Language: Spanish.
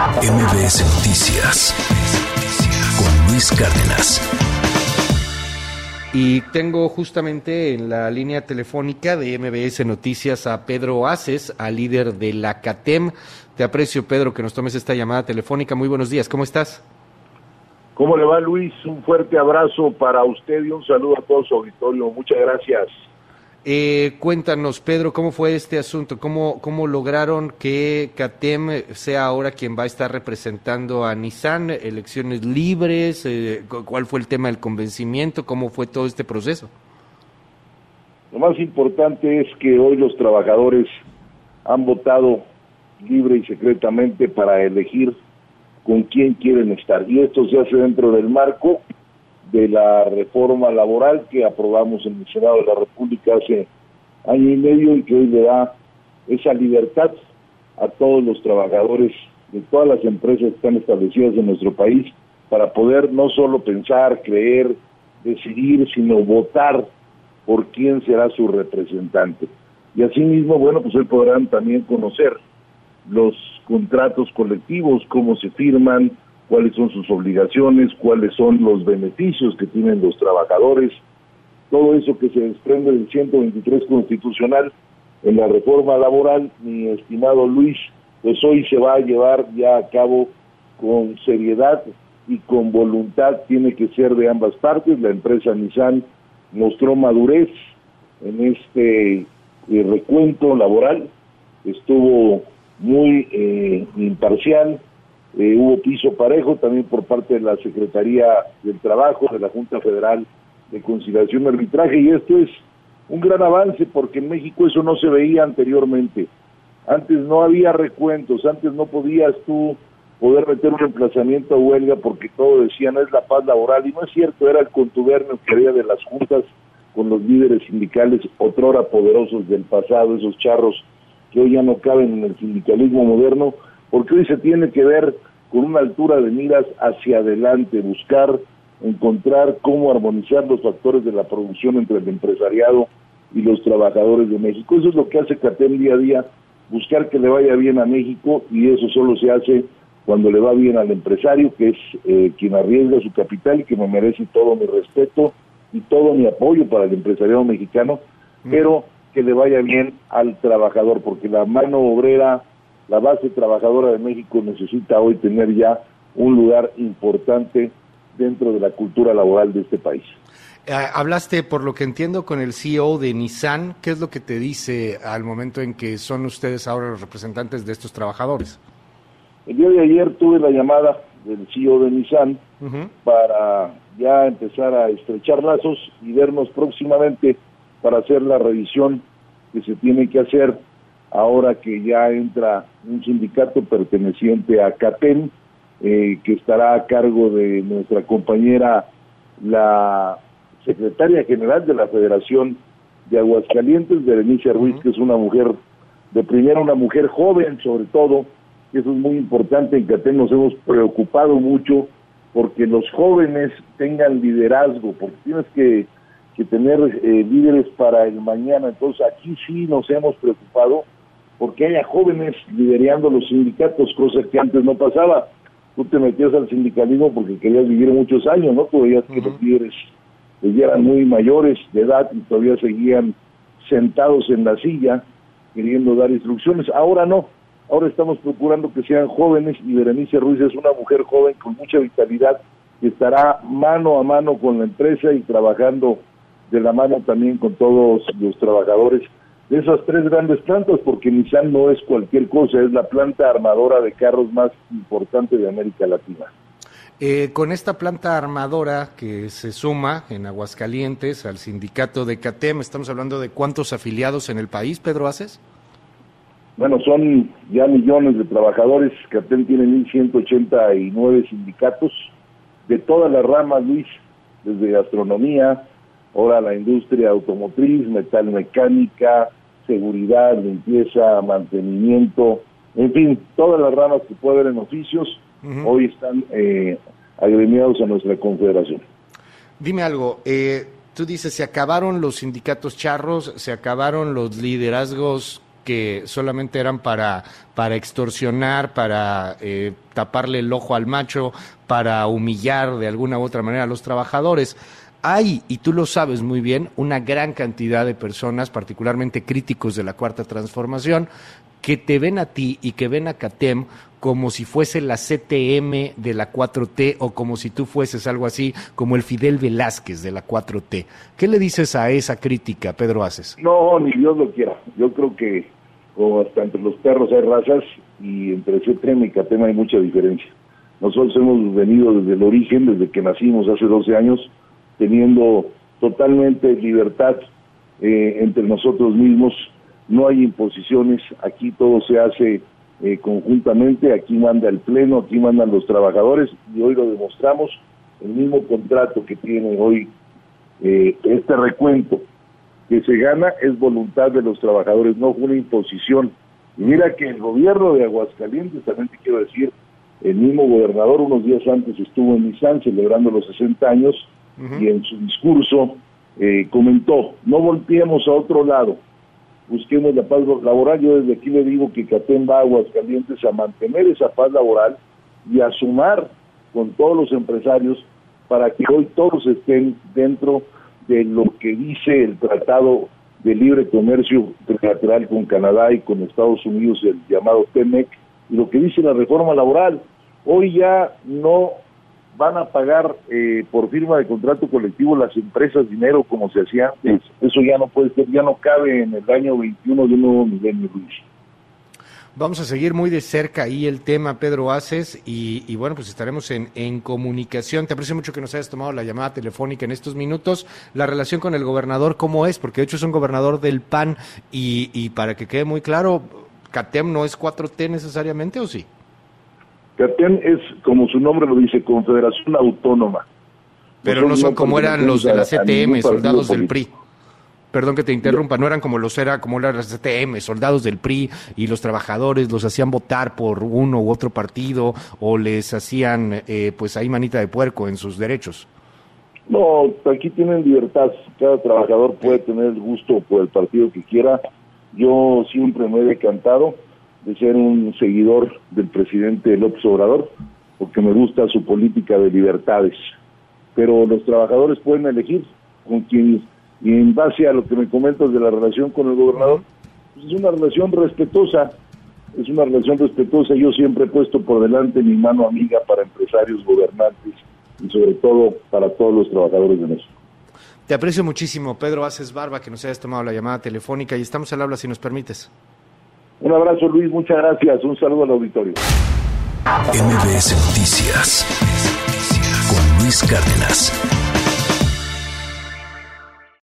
MBS Noticias con Luis Cárdenas. Y tengo justamente en la línea telefónica de MBS Noticias a Pedro Aces, al líder de la CATEM. Te aprecio, Pedro, que nos tomes esta llamada telefónica. Muy buenos días, ¿cómo estás? ¿Cómo le va, Luis? Un fuerte abrazo para usted y un saludo a todo su auditorio. Muchas gracias. Cuéntanos, Pedro, ¿cómo fue este asunto? ¿Cómo lograron que CATEM sea ahora quien va a estar representando a Nissan? ¿Elecciones libres? ¿Cuál fue el tema del convencimiento? ¿Cómo fue todo este proceso? Lo más importante es que hoy los trabajadores han votado libre y secretamente para elegir con quién quieren estar. Y esto se hace dentro del marco de la reforma laboral que aprobamos en el Senado de la República hace año y medio y que hoy le da esa libertad a todos los trabajadores de todas las empresas que están establecidas en nuestro país para poder no solo pensar, creer, decidir, sino votar por quién será su representante. Y asimismo, bueno, pues hoy podrán también conocer los contratos colectivos, cómo se firman, cuáles son sus obligaciones, cuáles son los beneficios que tienen los trabajadores, todo eso que se desprende del 123 constitucional en la reforma laboral, mi estimado Luis, pues hoy se va a llevar ya a cabo con seriedad y con voluntad, tiene que ser de ambas partes. La empresa Nissan mostró madurez en este recuento laboral, estuvo muy imparcial. Hubo piso parejo también por parte de la Secretaría del Trabajo, de la Junta Federal de Conciliación y Arbitraje, y esto es un gran avance porque en México eso no se veía anteriormente. Antes no había recuentos, antes no podías tú poder meter un emplazamiento a huelga porque todo decían es la paz laboral, y no es cierto, era el contubernio que había de las juntas con los líderes sindicales otrora poderosos del pasado, esos charros que hoy ya no caben en el sindicalismo moderno, porque hoy se tiene que ver con una altura de miras hacia adelante, buscar, encontrar cómo armonizar los factores de la producción entre el empresariado y los trabajadores de México. Eso es lo que hace CATEM día a día, buscar que le vaya bien a México, y eso solo se hace cuando le va bien al empresario, que es quien arriesga su capital y que me merece todo mi respeto y todo mi apoyo para el empresariado mexicano, pero que le vaya bien al trabajador, porque la mano obrera, la base trabajadora de México necesita hoy tener ya un lugar importante dentro de la cultura laboral de este país. Hablaste, por lo que entiendo, con el CEO de Nissan. ¿Qué es lo que te dice al momento en que son ustedes ahora los representantes de estos trabajadores? El día de ayer tuve la llamada del CEO de Nissan para ya empezar a estrechar lazos y vernos próximamente para hacer la revisión que se tiene que hacer ahora que ya entra un sindicato perteneciente a CATEM, que estará a cargo de nuestra compañera, la secretaria general de la Federación de Aguascalientes, Berenice Ruiz, que es una mujer de primera, una mujer joven sobre todo, que eso es muy importante. En CATEM nos hemos preocupado mucho porque los jóvenes tengan liderazgo, porque tienes que tener líderes para el mañana. Entonces aquí sí nos hemos preocupado porque haya jóvenes liderando los sindicatos, cosa que antes no pasaba. Tú te metías al sindicalismo porque querías vivir muchos años, ¿no? Tú veías que los líderes ya eran muy mayores de edad y todavía seguían sentados en la silla queriendo dar instrucciones. Ahora no, ahora estamos procurando que sean jóvenes, y Berenice Ruiz es una mujer joven con mucha vitalidad que estará mano a mano con la empresa y trabajando de la mano también con todos los trabajadores de esas tres grandes plantas, porque Nissan no es cualquier cosa, es la planta armadora de carros más importante de América Latina. Con esta planta armadora que se suma en Aguascalientes al sindicato de CATEM, ¿estamos hablando de cuántos afiliados en el país, Pedro Aces? Bueno, son ya millones de trabajadores. CATEM tiene 1,189 sindicatos de todas las ramas, Luis, desde gastronomía, ahora la industria automotriz, metalmecánica, seguridad, limpieza, mantenimiento, en fin, todas las ramas que puede haber en oficios, hoy están agremiados a nuestra confederación. Dime algo, tú dices, se acabaron los sindicatos charros, se acabaron los liderazgos que solamente eran para extorsionar, para taparle el ojo al macho, para humillar de alguna u otra manera a los trabajadores. Hay, y tú lo sabes muy bien, una gran cantidad de personas, particularmente críticos de la Cuarta Transformación, que te ven a ti y que ven a CATEM como si fuese la CTM de la 4T o como si tú fueses algo así como el Fidel Velázquez de la 4T. ¿Qué le dices a esa crítica, Pedro Aces? No, ni Dios lo quiera. Yo creo que como hasta entre los perros hay razas y entre CTM y CATEM hay mucha diferencia. Nosotros hemos venido desde el origen, desde que nacimos hace 12 años, teniendo totalmente libertad entre nosotros mismos. No hay imposiciones, aquí todo se hace conjuntamente, aquí manda el pleno, aquí mandan los trabajadores y hoy lo demostramos. El mismo contrato que tiene hoy este recuento que se gana es voluntad de los trabajadores, no fue una imposición. Y mira que el gobierno de Aguascalientes, también te quiero decir, el mismo gobernador unos días antes estuvo en Nissan celebrando los 60 años y en su discurso comentó, no volteemos a otro lado, busquemos la paz laboral. Yo desde aquí le digo que CATEM va a Aguascalientes a mantener esa paz laboral y a sumar con todos los empresarios para que hoy todos estén dentro de lo que dice el Tratado de Libre Comercio Trilateral con Canadá y con Estados Unidos, el llamado TEMEC, y lo que dice la reforma laboral. Hoy ya no van a pagar por firma de contrato colectivo las empresas dinero como se hacía antes. Eso ya no puede ser, ya no cabe en el año 21 de un nuevo milenio, Luis. Vamos a seguir muy de cerca ahí el tema, Pedro Aces, y bueno, pues estaremos en comunicación. Te aprecio mucho que nos hayas tomado la llamada telefónica en estos minutos. La relación con el gobernador, ¿cómo es? Porque de hecho es un gobernador del PAN, y para que quede muy claro, ¿CATEM no es 4T necesariamente, o sí? CATEM es, como su nombre lo dice, Confederación Autónoma. Pero no son como eran los de la CTM, soldados del PRI. Perdón que te interrumpa, no eran como eran las CTM, soldados del PRI, y los trabajadores los hacían votar por uno u otro partido, o les hacían, pues ahí manita de puerco en sus derechos. No, aquí tienen libertad, cada trabajador puede tener el gusto por el partido que quiera. Yo siempre me he decantado de ser un seguidor del presidente López Obrador, porque me gusta su política de libertades, pero los trabajadores pueden elegir con quién. Y en base a lo que me comentas de la relación con el gobernador, pues es una relación respetuosa, yo siempre he puesto por delante mi mano amiga para empresarios, gobernantes y sobre todo para todos los trabajadores de México. Te aprecio muchísimo, Pedro Aces Barba, que nos hayas tomado la llamada telefónica, y estamos al habla si nos permites. Un abrazo, Luis, muchas gracias, un saludo al auditorio. MBS Noticias con Luis Cárdenas.